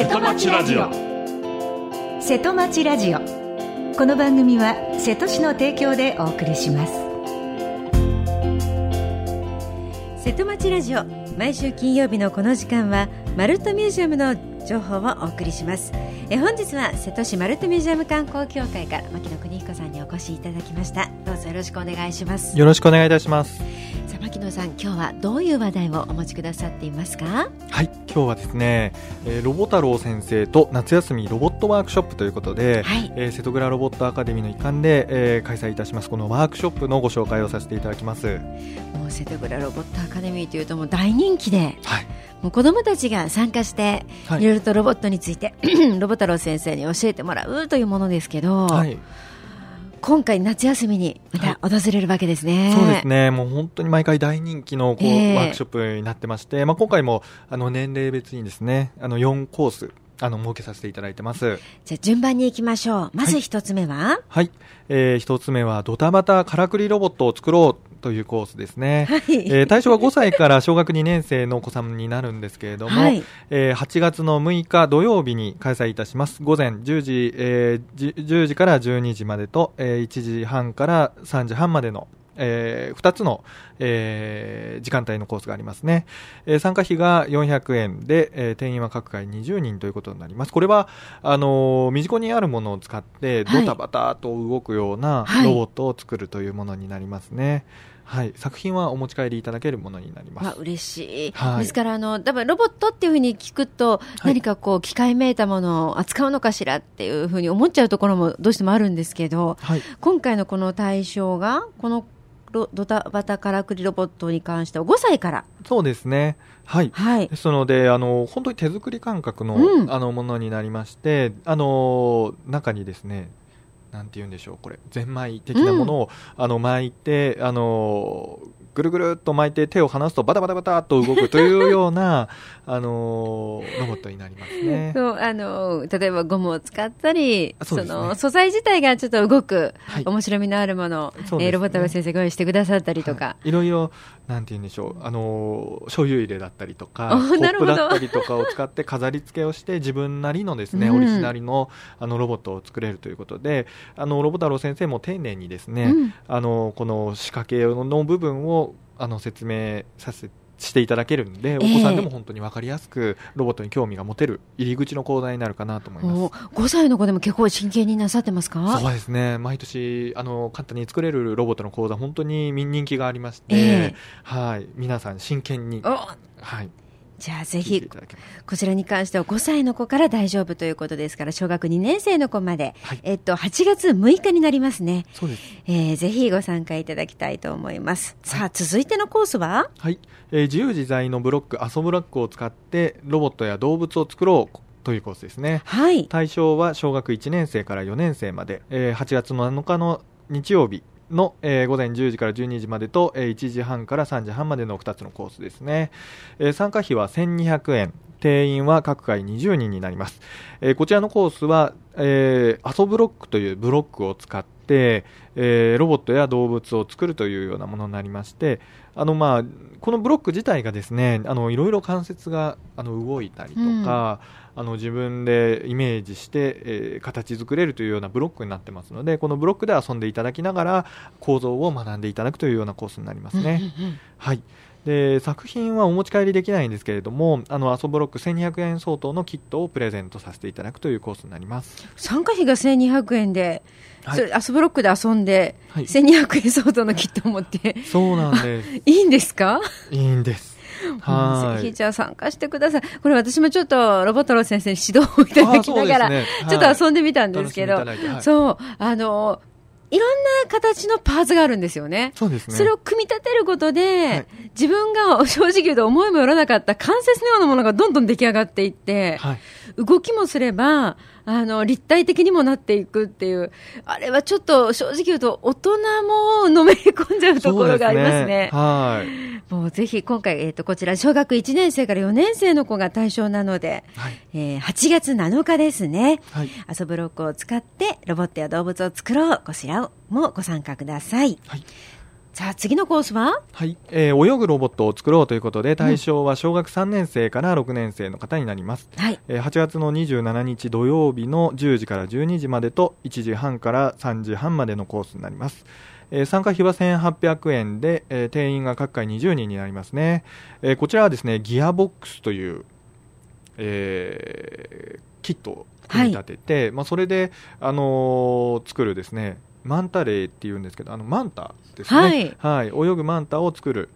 瀬戸町ラジオ。瀬戸町ラジオ。この番組は瀬戸市の提供でお送りします。瀬戸町ラジオ、毎週金曜日のこの時間はマルトミュージアムの情報をお送りします。本日は瀬戸市マルトミュージアム観光協会から牧野邦彦さんにお越しいただきました。どうぞよろしくお願いします。 よろしくお願いいたします。 さあ牧野さん、今日はどういう話題をお持ちくださっていますか？ はい、今日はですね、ロボ太郎先生と夏休みロボットワークショップということで、はい、瀬戸倉ロボットアカデミーの一環で、開催いたしますこのワークショップのご紹介をさせていただきます。 もう瀬戸倉ロボットアカデミーというともう大人気で、 はい、 もう子どもたちが参加して、はい、いろいろとロボットについてロボ太郎先生に教えてもらうというものですけど、はい、今回夏休みにまた訪れるわけですね。 はい、そうですね。もう本当に毎回大人気のワークショップになってまして、今回も年齢別にですね4コース設けさせていただいてます。 じゃあ順番に行きましょう。まず一つ目は、 はい、一つ目はドタバタからくりロボットを作ろうというコースですね。はい、対象は5歳から小学2年生のお子さんになるんですけれども、はい、8月の6日土曜日に開催いたします。午前10時、10時から12時までと、1時半から3時半までの2つの、時間帯のコースがありますね。参加費が400円で、定員は各回20人ということになります。これは身近にあるものを使ってドタバタと動くようなロボットを作るというものになりますね。はい、作品はお持ち帰りいただけるものになります。 嬉しい、はい、ですから多分ロボットっていうふうに聞くと、何かこう機械めいたものを扱うのかしらっていうふうに思っちゃうところもどうしてもあるんですけど、はい、今回のこの対象がこのドタバタからくりロボットに関しては5歳から。 そうですね。はい。はい、ですので本当に手作り感覚の、ものになりまして、中にですね、なんて言うんでしょう、これゼンマイ的なものを、巻いてぐるぐるっと巻いて手を離すとバタバタバタっと動くというようなロボットになりますね。 そう例えばゴムを使ったり、その素材自体がちょっと動く、はい、面白みのあるものを、ロボット先生ご用意してくださったりとか、 はい、いろいろなんて言うんでしょう、醤油入れだったりとかコップだったりとかを使って飾り付けをして自分なりのですね、オリジナルのロボットを作れるということで、ロボ太郎先生も丁寧にですね、この仕掛けの部分を説明していただけるので、お子さんでも本当に分かりやすくロボットに興味が持てる入り口の講座になるかなと思います。 5歳の子でも結構真剣になさってますか？ そうですね。毎年簡単に作れるロボットの講座本当に人気がありまして、はい、皆さん真剣に、はい、 じゃあぜひこちらに関しては5歳の子から大丈夫ということですから、小学2年生の子まで、はい、8月6日になりますね。 そうです。 ぜひご参加いただきたいと思います。さあ続いてのコースは、 はい、自由自在のブロック遊ブロックを使ってロボットや動物を作ろうというコースですね。はい、対象は小学1年生から4年生まで、8月の7日の日曜日の、午前10時から12時までと、1時半から3時半までの2つのコースですね。参加費は1200円、定員は各回20人になります。こちらのコースは、アソブロックというブロックを使って、ロボットや動物を作るというようなものになりまして、このブロック自体がですね、いろいろ関節が動いたりとか、自分でイメージして、形作れるというようなブロックになってますので、このブロックで遊んでいただきながら構造を学んでいただくというようなコースになりますね。はい。で、作品はお持ち帰りできないんですけれども、アソブロック1200円相当のキットをプレゼントさせていただくというコースになります。 参加費が1200円で、はい、アソブロックで遊んで、はい、1200円相当のキットを持ってそうなんですいいんですか？ いいんです。 ぜひじゃあ参加してください。これ私もちょっとロボ太郎先生に指導をいただきながら、ね、はい、ちょっと遊んでみたんですけど、はい、そういろんな形のパーツがあるんですよね。 そうですね。 それを組み立てることで、はい、自分が正直言うと思いもよらなかった関節のようなものがどんどん出来上がっていって、はい、動きもすれば立体的にもなっていくっていう、あれはちょっと正直言うと大人ものめり込んじゃうところがありますね。はい、もうぜひ今回、こちら小学1年生から4年生の子が対象なので、はい、8月7日ですね、はい、遊ぶロックを使ってロボットや動物を作ろう、こちらもご参加ください。はい、 さあ次のコースは、 はい、泳ぐロボットを作ろうということで、対象は小学3年生から6年生の方になります。はい、8月の27日土曜日の10時から12時までと1時半から3時半までのコースになります。参加費は1800円で、定員が各回20人になりますね。こちらはですね、ギアボックスという、キットを組み立てて、それで、作るですね、マンタレイっていうんですけど、マンタですね、はい、泳ぐマンタを作る、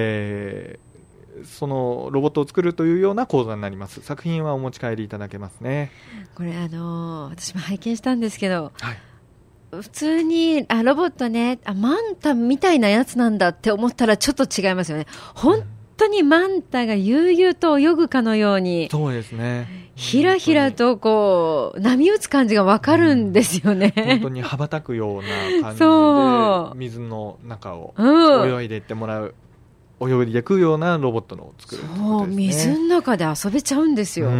そのロボットを作るというような講座になります。作品はお持ち帰りいただけますね。 これ私も拝見したんですけど、はい、普通にロボットね、マンタみたいなやつなんだって思ったらちょっと違いますよね。本当にマンタが悠々と泳ぐかのように、 そうですね、 ひらひらとこう波打つ感じがわかるんですよね。 本当に羽ばたくような感じで水の中を泳いでいってもらう、泳いでいくようなロボットの作るってことですね。 そう、水の中で遊べちゃうんですよ。 はい、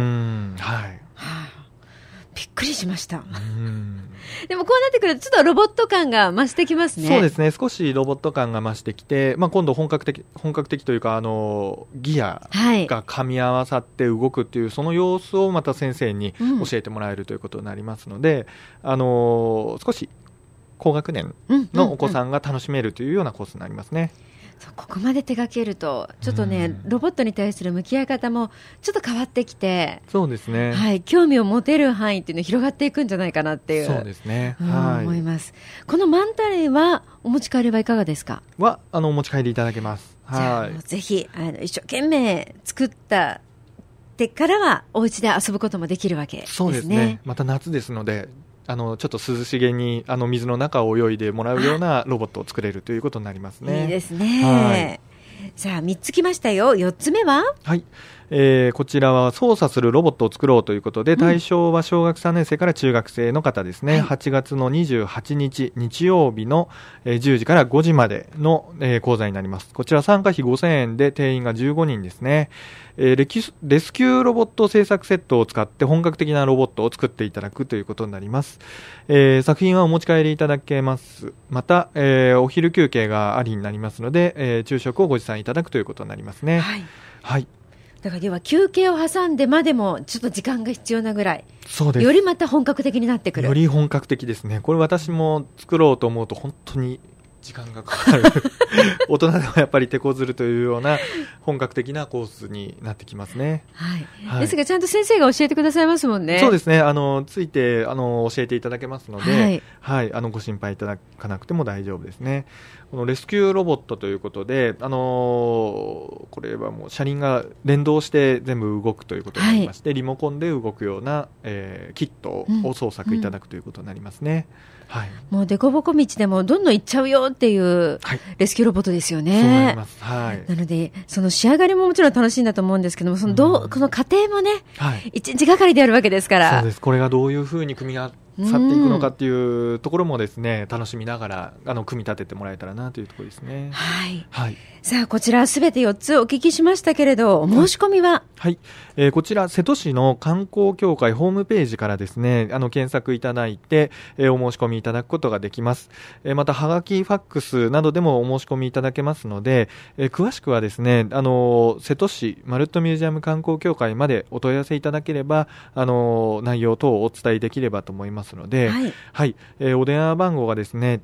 びっくりしました。でもこうなってくるとちょっとロボット感が増してきますね。 そうですね、少しロボット感が増してきて、今度本格的というかギアが噛み合わさって動くっていう、その様子をまた先生に教えてもらえるということになりますので、少し高学年のお子さんが楽しめるというようなコースになりますね。 ここまで手掛けるとちょっとね、ロボットに対する向き合い方もちょっと変わってきて、 そうですね、 はい、興味を持てる範囲っていうのが広がっていくんじゃないかなっていう、 そうですね、はい、 思います。このマンタレイはお持ち帰りはいかがですか？ お持ち帰りいただけます。 じゃあぜひ一生懸命作ったってからはお家で遊ぶこともできるわけですね。 そうですね、また夏ですのでちょっと涼しげに水の中を泳いでもらうようなロボットを作れるということになりますね。 いいですね。さあ3つ来ましたよ。4つ目は、 はい、こちらは操作するロボットを作ろうということで、対象は小学3年生から中学生の方ですね。8月の28日日曜日の10時から5時までの講座になります。こちら参加費5000円で定員が15人ですね。レスキューロボット製作セットを使って本格的なロボットを作っていただくということになります。作品はお持ち帰りいただけます。また、お昼休憩がありになりますので、昼食をご持参いただくということになりますね。はい、はい、 だからでは休憩を挟んでまでもちょっと時間が必要なぐらい、 そうです、 よりまた本格的になってくる。 より本格的ですね。これ私も作ろうと思うと本当に時間がかかる大人でもやっぱり手こずるというような本格的なコースになってきますね。 はい、ですがちゃんと先生が教えてくださいますもんね。 そうですね、ついて教えていただけますので、はい、ご心配いただかなくても大丈夫ですね。このレスキューロボットということで、これはもう車輪が連動して全部動くということになりまして、リモコンで動くような、キットを操作いただくということになりますね。はい、もう凸凹道でもどんどん行っちゃうよっていうレスキューロボットですよね。 そうなります。はい、 なのでその仕上がりももちろん楽しいんだと思うんですけども、この過程もね、一日がかりでやるわけですから。 そうです。これがどういうふうに組み合去っていくのかっていうところもですね、楽しみながら組み立ててもらえたらなというところですね。 はい、はい、さあこちらすべて4つお聞きしましたけれど、お申し込みは、 はい、こちら瀬戸市の観光協会ホームページからですね、検索いただいて、お申し込みいただくことができます。またはがきファックスなどでもお申し込みいただけますので、詳しくはですね、瀬戸市マルットミュージアム観光協会までお問い合わせいただければ内容等をお伝えできればと思いますので、はいはい、お電話番号がですね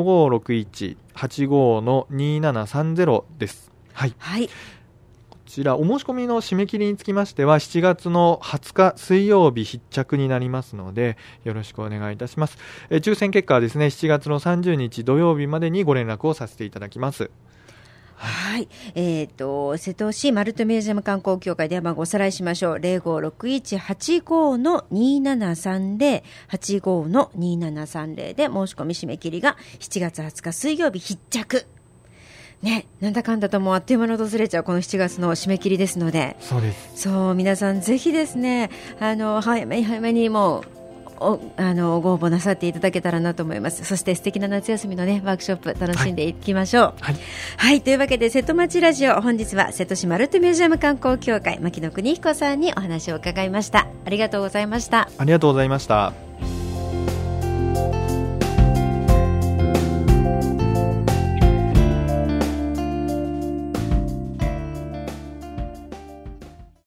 0561-85-2730 です。はい、はい、こちらお申し込みの締め切りにつきましては7月の20日水曜日必着になりますのでよろしくお願いいたします。抽選結果はですね7月の30日土曜日までにご連絡をさせていただきます。 はい、瀬戸市マルットミュージアム観光協会電話番号おさらいしましょう。 0561-85-2730 85-2730 で申し込み締め切りが7月20日水曜日必着ね、なんだかんだともうあっという間に訪れちゃうこの7月の締め切りですので、 そうです。 そう皆さんぜひですね早めにもうご応募なさっていただけたらなと思います。そして素敵な夏休みのねワークショップ楽しんでいきましょう。はい、はい、というわけで瀬戸町ラジオ、本日は瀬戸市マルットミュージアム観光協会牧野邦彦さんにお話を伺いました。ありがとうございました。 ありがとうございました。